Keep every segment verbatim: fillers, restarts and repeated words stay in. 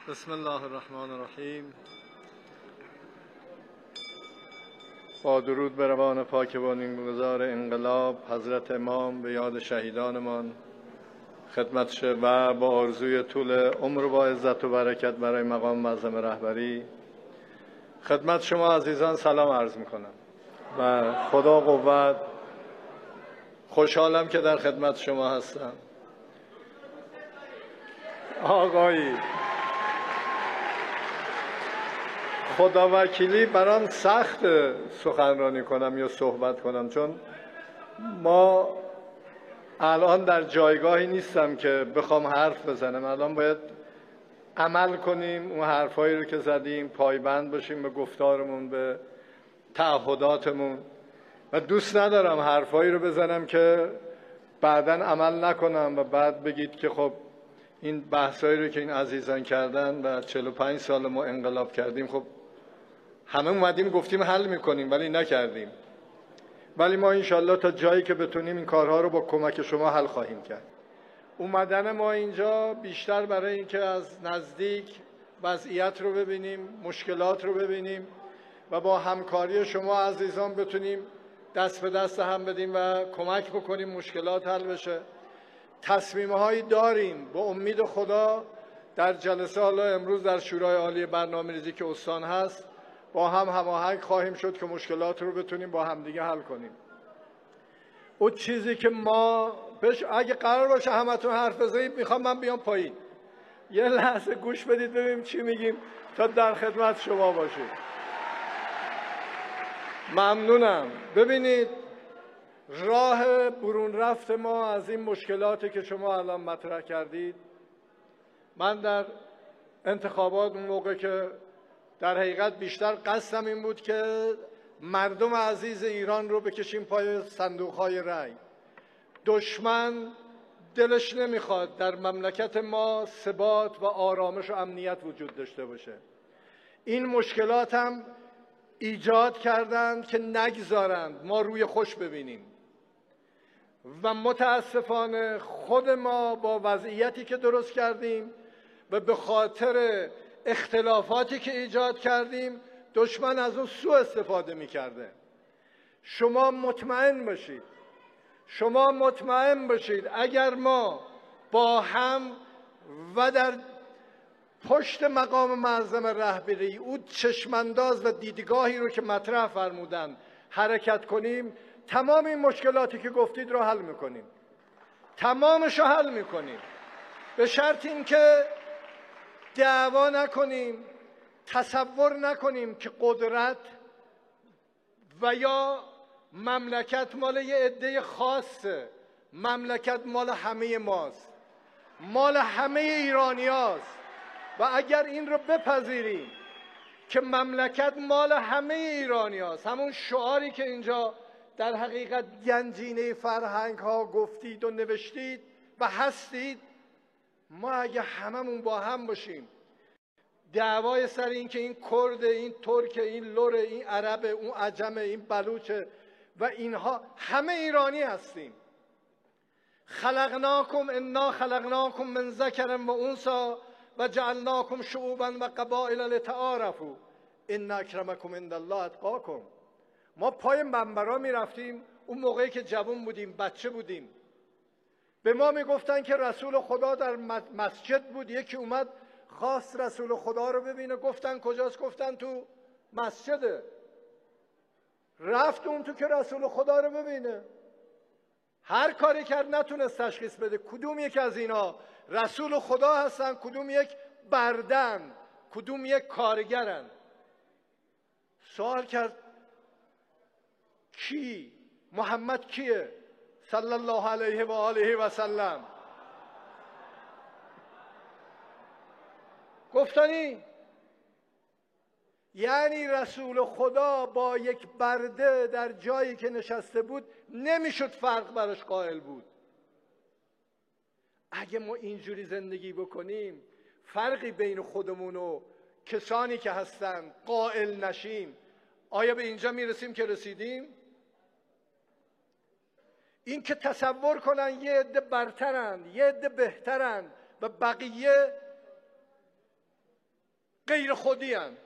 بسم الله الرحمن الرحیم. با درود بر روان پاک بنیانگذار انقلاب حضرت امام به یاد شهیدانمان خدمت شه و با آرزوی طول عمر و با عزت و برکت برای مقام معظم رهبری خدمت شما عزیزان سلام عرض میکنم و خدا قوت. خوشحالم که در خدمت شما هستم. آقایی خدا وکیلی برام سخت سخنرانی کنم یا صحبت کنم، چون ما الان در جایگاهی نیستم که بخوام حرف بزنم. الان باید عمل کنیم، اون حرفایی رو که زدیم پایبند باشیم به گفتارمون، به تعهداتمون، و دوست ندارم حرفایی رو بزنم که بعداً عمل نکنم و بعد بگید که خب این بحثایی رو که این عزیزان کردن و چهل و پنج سال ما انقلاب کردیم، خب همه اومدیم گفتیم حل میکنیم ولی نکردیم. ولی ما انشالله تا جایی که بتونیم این کارها رو با کمک شما حل خواهیم کرد. اومدن ما اینجا بیشتر برای اینکه از نزدیک وضعیت رو ببینیم، مشکلات رو ببینیم و با همکاری شما عزیزان بتونیم دست به دست هم بدیم و کمک بکنیم مشکلات حل بشه. تصمیم‌هایی داریم به امید خدا در جلسه حالا امروز در شورای عالی برنامه‌ریزی که استان هست با هم هماهنگ خواهیم شد که مشکلات رو بتونیم با همدیگه حل کنیم. اون چیزی که ما بش اگه قرار باشه همتون حرف بزنید، میخوام من بیام پایین یه لحظه گوش بدید ببینیم چی میگیم تا در خدمت شما باشید. ممنونم. ببینید راه برون رفت ما از این مشکلاتی که شما الان مطرح کردید، من در انتخابات اون موقع که در حقیقت بیشتر قصدم این بود که مردم عزیز ایران رو بکشیم پای صندوق‌های رأی. دشمن دلش نمیخواد در مملکت ما ثبات و آرامش و امنیت وجود داشته باشه. این مشکلات هم ایجاد کردند که نگذارند ما روی خوش ببینیم و متاسفانه خود ما با وضعیتی که درست کردیم و به خاطر اختلافاتی که ایجاد کردیم دشمن از اون سوء استفاده می‌کرده. شما مطمئن باشید شما مطمئن باشید اگر ما با هم و در پشت مقام معظم رهبری او چشمانداز و دیدگاهی رو که مطرح فرمودن حرکت کنیم، تمام این مشکلاتی که گفتید رو حل میکنیم. تمامش رو حل میکنیم به شرط این که دعوا نکنیم، تصور نکنیم که قدرت و یا مملکت مال یه عده خاصه. مملکت مال همه ماست، مال همه ایرانی هاست. و اگر این رو بپذیریم که مملکت مال همه ایرانی هاست، همون شعاری که اینجا در حقیقت گنجینه فرهنگ ها گفتید و نوشتید و هستید، ما اگه هممون با هم باشیم، دعوای سر این که این کرد، این ترک، این لور، این عرب، اون عجم، این بلوچه و اینها همه ایرانی هستیم. خلقناکم انا خلقناکم من ذکر و انثی و جعلناکم شعوبا و قبائل لتعارفوا ان اکرمکم عند الله اتقاکم. ما پای منبرا می رفتیم اون موقعی که جوان بودیم، بچه بودیم، به ما می گفتن که رسول خدا در مسجد بود. یکی اومد خواست رسول خدا رو ببینه، گفتن کجاست؟ گفتن تو مسجده. رفت اون تو که رسول خدا رو ببینه، هر کاری کرد نتونست تشخیص بده کدوم یک از اینا رسول خدا هستن، کدوم یک بردن، کدوم یک کارگرن. سوال کرد کی؟ محمد کیه؟ صلی الله علیه و آله و سلم. گفتنی یعنی رسول خدا با یک برده در جایی که نشسته بود نمیشد فرق براش قائل بود. اگه ما اینجوری زندگی بکنیم، فرقی بین خودمون و کسانی که هستن قائل نشیم، آیا به اینجا میرسیم که رسیدیم؟ این که تصور کنن یه عده برترن، یه عده بهترن و بقیه غیر خودی هن.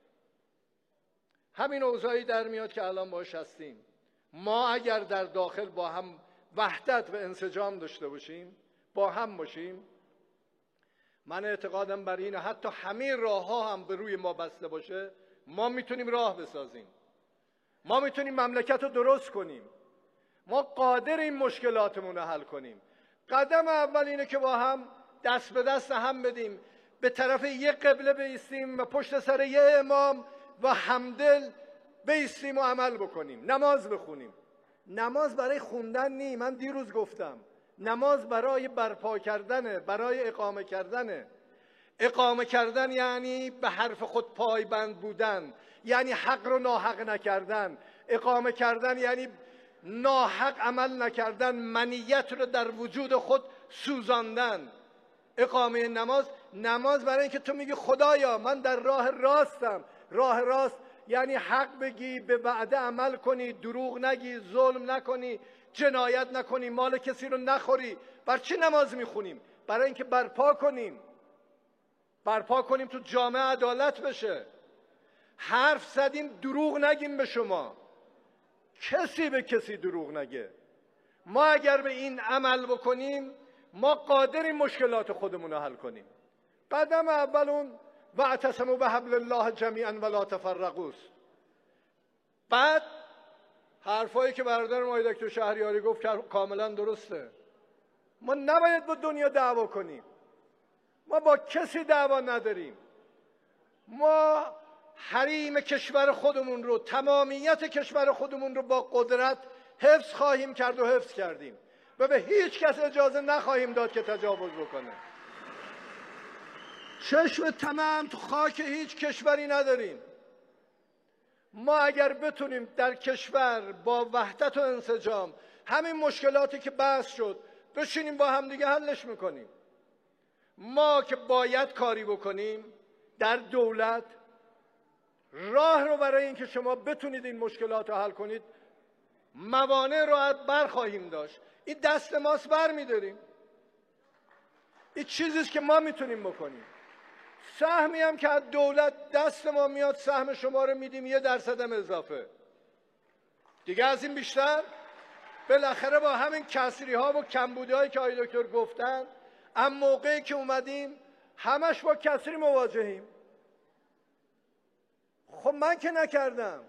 همین اوضاعی در میاد که الان باش هستیم. ما اگر در داخل با هم وحدت و انسجام داشته باشیم، با هم باشیم، من اعتقادم بر اینه حتی همه راه ها هم به روی ما بسته باشه، ما میتونیم راه بسازیم، ما میتونیم مملکت رو درست کنیم، ما قادر این مشکلاتمون رو حل کنیم. قدم اول اینه که با هم دست به دست هم بدیم، به طرف یک قبله بایستیم و پشت سر یک امام و همدل بایستیم و عمل بکنیم. نماز بخونیم. نماز برای خوندن نی، من دیروز گفتم نماز برای برپا کردنه، برای اقامه کردنه. اقامه کردن یعنی به حرف خود پایبند بودن، یعنی حق رو ناحق نکردن. اقامه کردن یعنی ناحق عمل نکردن، منیت رو در وجود خود سوزاندن. اقامه نماز، نماز برای اینکه تو میگی خدایا من در راه راستم. راه راست یعنی حق بگی، به وعده عمل کنی، دروغ نگی، ظلم نکنی، جنایت نکنی، مال کسی رو نخوری. بر چی نماز میخونیم؟ برای اینکه برپا کنیم، برپا کنیم تو جامعه عدالت بشه. حرف زدیم دروغ نگیم به شما، کسی به کسی دروغ نگه. ما اگر به این عمل بکنیم ما قادریم مشکلات خودمون رو حل کنیم. قدم اول اون واعتصموا بحبل الله جمیعا ولا تفرقوا. بعد حرفایی که برادر ما دکتر شهریاری گفت کاملا درسته. ما نباید با دنیا دعوا کنیم، ما با کسی دعوا نداریم. ما حریم کشور خودمون رو، تمامیت کشور خودمون رو با قدرت حفظ خواهیم کرد و حفظ کردیم و به هیچ کس اجازه نخواهیم داد که تجاوز بکنه. چشم تمام تو خاک هیچ کشوری نداریم. ما اگر بتونیم در کشور با وحدت و انسجام همین مشکلاتی که بحث شد بشینیم با هم دیگه حلش میکنیم. ما که باید کاری بکنیم در دولت، راه رو برای اینکه شما بتونید این مشکلات رو حل کنید موانع رو برخواهیم داشت. این دست ماست، بر میداریم. این چیزیست که ما میتونیم بکنیم. سهمی هم که از دولت دست ما میاد سهم شما رو میدیم، یه درصد هم اضافه. دیگه از این بیشتر بالاخره با همین کسری ها و کمبودی هایی که آقای دکتر گفتن، اما موقعی که اومدیم همش با کسری مواجهیم. خب من که نکردم.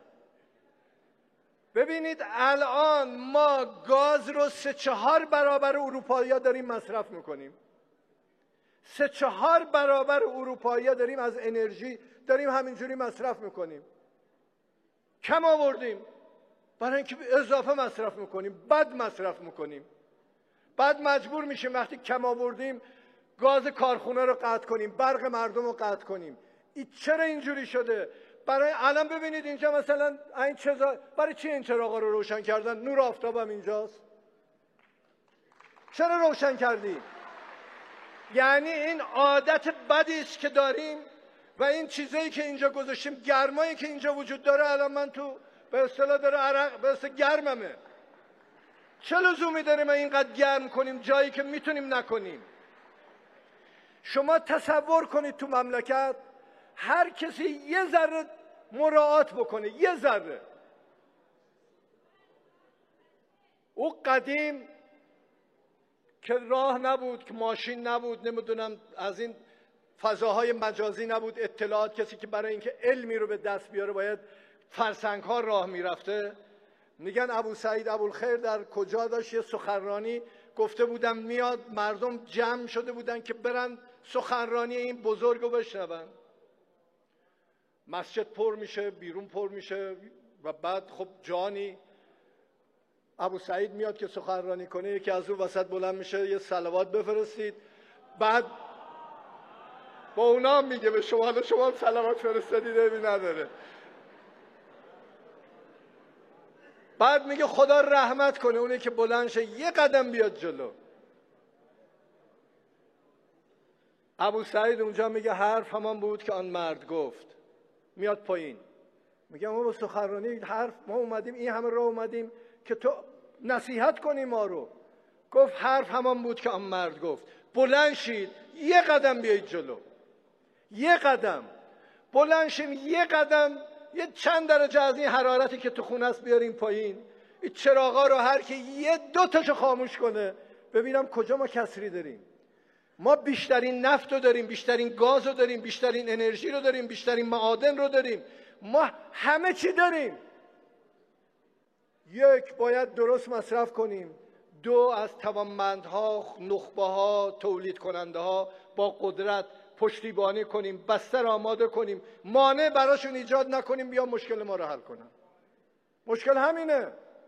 ببینید الان ما گاز رو سه چهار برابر اروپایی‌ها داریم مصرف میکنیم. سه چهار برابر اروپایی‌ها داریم از انرژی داریم همینجوری مصرف میکنیم. کم آوردیم برای اینکه اضافه مصرف میکنیم، بد مصرف میکنیم. بعد مجبور میشیم وقتی کم آوردیم گاز کارخونه رو قطع کنیم، برق مردم رو قطع کنیم. این چرا اینجوری شده؟ برای الان ببینید اینجا مثلا این چیزا، برای چی این چراغا رو روشن کردن؟ نور آفتاب هم اینجاست. چرا روشن کردی؟ یعنی این عادت بدی است که داریم و این چیزایی که اینجا گذاشتیم، گرمایی که اینجا وجود داره، الان من تو به اصطلاح داره عرق به اصطلاح گرممه. چه لزومی داره ما اینقدر گرم کنیم جایی که میتونیم نکنیم؟ شما تصور کنید تو مملکت هر کسی یه ذره مراعات بکنه، یه ذره. او قدیم که راه نبود، که ماشین نبود، نمیدونم از این فضاهای مجازی نبود، اطلاعات، کسی که برای اینکه علمی رو به دست بیاره باید فرسنگ ها راه میرفته. میگن ابو سعید ابوالخیر در کجا داشت یه سخنرانی گفته بودم میاد، مردم جمع شده بودن که برن سخنرانی این بزرگ رو بشنون. مسجد پر میشه، بیرون پر میشه و بعد خب جانی ابو سعید میاد که سخنرانی کنه، یکی از اون وسط بلند میشه یه صلوات بفرستید. بعد با اونا میگه به شما شما صلوات فرستادید نمی نداره. بعد میگه خدا رحمت کنه اونی که بلند شه یه قدم بیاد جلو. ابو سعید اونجا میگه حرف همان بود که آن مرد گفت. میاد پایین میگه ما با سخنرانی حرف ما اومدیم، این همه راه اومدیم که تو نصیحت کنی ما رو. گفت حرف همان بود که آن مرد گفت. بلند شید یه قدم بیایید جلو، یه قدم. بلند شیم یه قدم، یه چند درجه از این حرارتی که تو خونه است بیاریم پایین. این چراغا رو هر کی یه دو تاشو خاموش کنه، ببینم کجا ما کسری داریم. ما بیشترین نفت رو داریم، بیشترین گاز رو داریم، بیشترین انرژی رو داریم، بیشترین معادن رو داریم، ما همه چی داریم. یک، باید درست مصرف کنیم. دو، از توانمندها، نخبه‌ها، تولید کننده ها با قدرت پشتیبانی کنیم، بستر آماده کنیم، مانع براشون ایجاد نکنیم بیا مشکل ما رو حل کنن. مشکل همینه.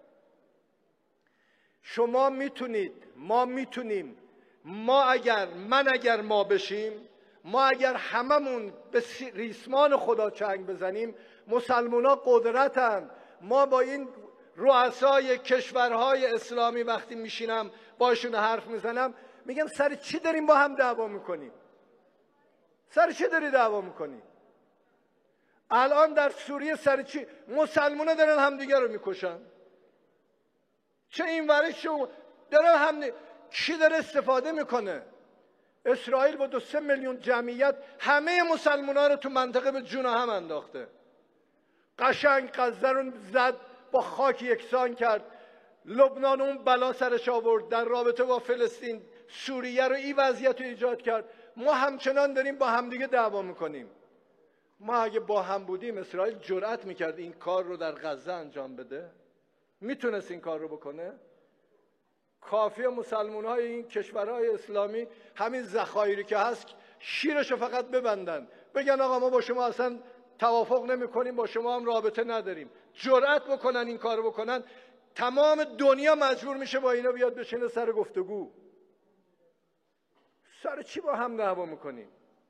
شما میتونید، ما میتونیم، ما اگر من اگر ما بشیم، ما اگر هممون به ریسمان خدا چنگ بزنیم، مسلمونا قدرتن. ما با این رؤسای کشورهای اسلامی وقتی میشینم باشون حرف میزنم، میگم سر چی داریم با هم دعوا میکنیم؟ سر چی داری دعوا میکنی؟ الان در سوریه سر چی؟ مسلمونا دارن همدیگه رو میکشن. چه این ورش شو دارن هم کی داره استفاده میکنه؟ اسرائیل با دو سه میلیون جمعیت همه مسلمونا رو تو منطقه به جون هم انداخته. قشنگ غزه رو زد، با خاک یکسان کرد. لبنان اون بلا سرش آورد، در رابطه با فلسطین سوریه رو این وضعیت رو ایجاد کرد. ما همچنان داریم با همدیگه دعوا میکنیم. ما اگه با هم بودیم اسرائیل جرأت میکرد این کار رو در غزه انجام بده؟ میتونست این کار رو بکنه؟ کافیه مسلمان های این کشورهای اسلامی همین ذخایری که هست شیرش رو فقط ببندن، بگن آقا ما با شما اصلا توافق نمی کنیم، با شما هم رابطه نداریم. جرأت بکنن این کار بکنن، تمام دنیا مجبور میشه با اینا بیاد بشینه سر گفتگو. سر چی با هم دعوا میکنیم؟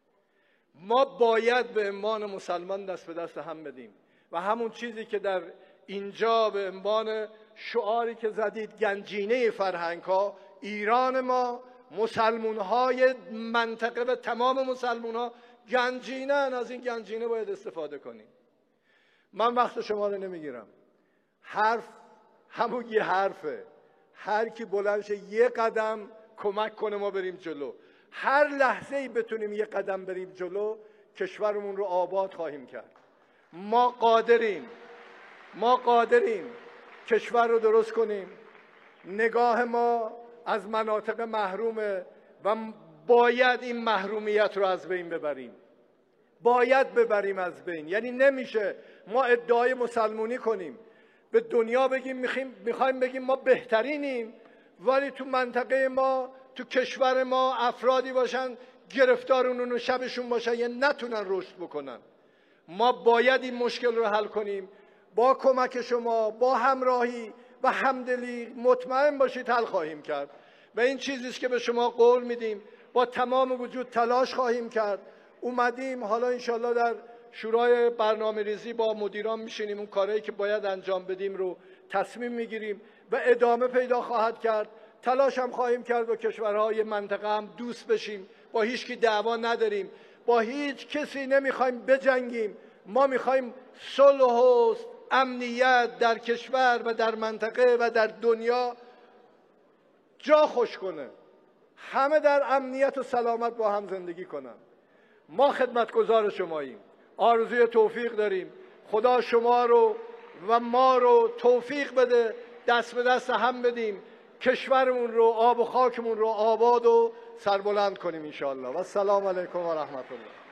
ما باید به عنوان مسلمان دست به دست هم بدیم و همون چیزی که در اینجا به عنوان شعاری که زدید، گنجینه فرهنگ ها، ایران ما، مسلمون های منطقه و تمام مسلمون ها گنجینه، از این گنجینه باید استفاده کنیم. من وقت شما رو نمیگیرم. حرف همون یه حرفه. هر کی بلند شه یه قدم کمک کنه ما بریم جلو. هر لحظه ای بتونیم یه قدم بریم جلو، کشورمون رو آباد خواهیم کرد. ما قادریم ما قادریم کشور رو درست کنیم. نگاه ما از مناطق محرومه و باید این محرومیت رو از بین ببریم. باید ببریم از بین. یعنی نمیشه ما ادعای مسلمونی کنیم، به دنیا بگیم میخوایم بگیم ما بهترینیم، ولی تو منطقه ما، تو کشور ما افرادی باشن گرفتار اونو شبشون باشن یا نتونن رشد بکنن. ما باید این مشکل رو حل کنیم. با کمک شما، با همراهی و همدلی مطمئن باشید حل خواهیم کرد و این چیزیست که به شما قول میدیم. با تمام وجود تلاش خواهیم کرد. اومدیم حالا انشالله در شورای برنامه ریزی با مدیران میشینیم، اون کارهایی که باید انجام بدیم رو تصمیم میگیریم و ادامه پیدا خواهد کرد. تلاش هم خواهیم کرد با کشورهای منطقه هم دوست بشیم. با هیچ کی دعوا نداریم، با هیچ کسی نمیخوایم بجنگیم. ما میخوایم صلح و امنیت در کشور و در منطقه و در دنیا جا خوش کنه، همه در امنیت و سلامت با هم زندگی کنن. ما خدمتگزار شماییم، آرزوی توفیق داریم. خدا شما رو و ما رو توفیق بده، دست به دست هم بدیم، کشورمون رو، آب و خاکمون رو آباد و سربلند کنیم انشاءالله. و السلام علیکم و رحمت الله.